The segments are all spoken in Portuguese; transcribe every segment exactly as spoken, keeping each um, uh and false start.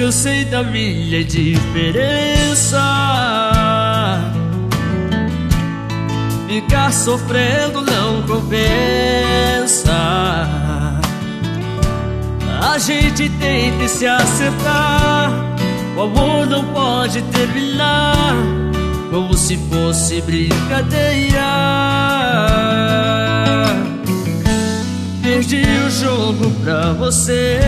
eu sei da minha diferença. Ficar sofrendo não compensa. A gente tenta se acertar. O amor não pode terminar como se fosse brincadeira. Perdi o jogo pra você,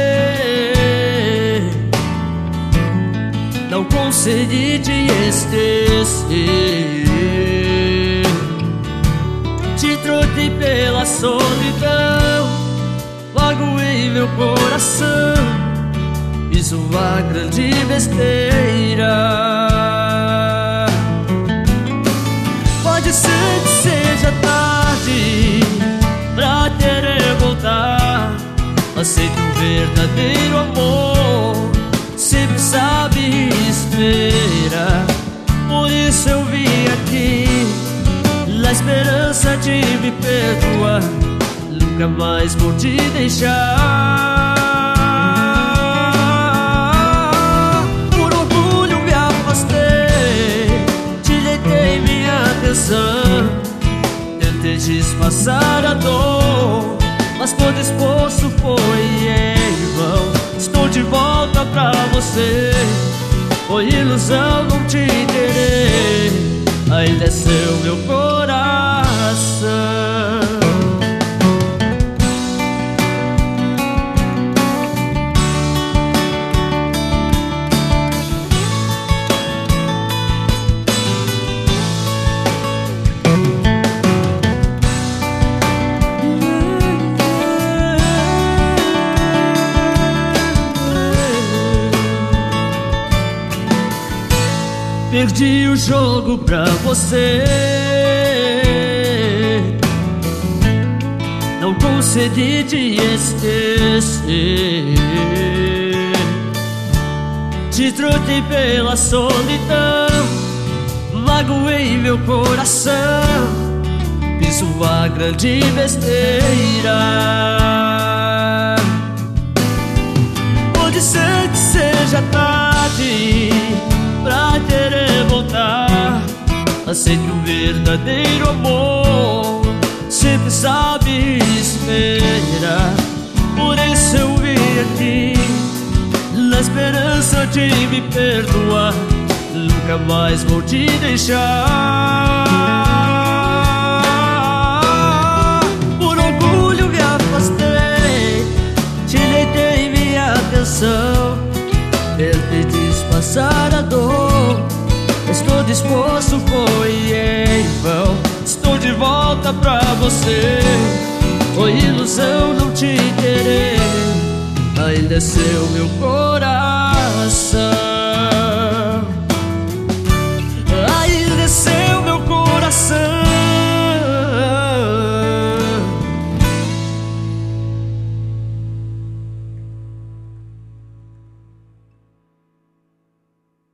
não consegui te esquecer. Te troquei pela solidão, magoei meu coração, fiz uma grande besteira. Pode ser que seja tarde pra querer voltar. Aceito um verdadeiro amor, sempre sabe esperar. Por isso eu vim aqui, na esperança de me perdoar. Nunca mais vou te deixar. Por orgulho me afastei, te neguei minha atenção. Tentei disfarçar a dor, mas todo esforço foi em vão. Estou de volta pra você, foi ilusão não te querer. Ainda é seu meu coração. Perdi o jogo pra você, não consegui te esquecer. Te troquei pela solidão, magoei meu coração, fiz uma grande besteira. Pode ser que seja tarde pra querer voltar. Aceito um verdadeiro amor, sempre sabe esperar. Por isso eu vim aqui, na esperança de me perdoar. Nunca mais vou te deixar. Por orgulho me afastei, te neguei minha atenção. Tentei disfarçar a dor, mas todo esforço foi em vão. Estou de volta pra você, foi ilusão não te querer. Ainda é seu meu coração.